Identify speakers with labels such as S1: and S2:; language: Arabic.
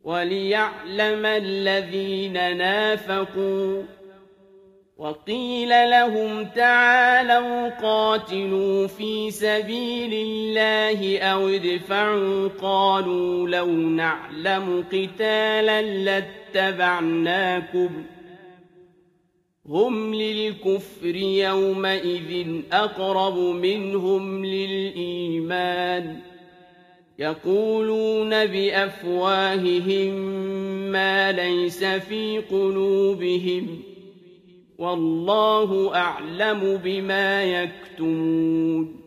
S1: وَلِيَعْلَمَ الَّذِينَ نَافَقُوا وَقِيلَ لَهُمْ تَعَالَوْا قَاتِلُوا فِي سَبِيلِ اللَّهِ أَوِ ادْفَعُوا قَالُوا لَوْ نَعْلَمُ قِتَالًا لَاتَّبَعْنَاكُمْ هُمْ لِلْكُفْرِ يَوْمَئِذٍ أَقْرَبُ مِنْهُمْ لِلْإِيمَانِ يَقُولُونَ بِأَفْوَاهِهِم مَّا لَيْسَ فِي قُلُوبِهِمْ وَاللَّهُ أَعْلَمُ بِمَا يَكْتُمُونَ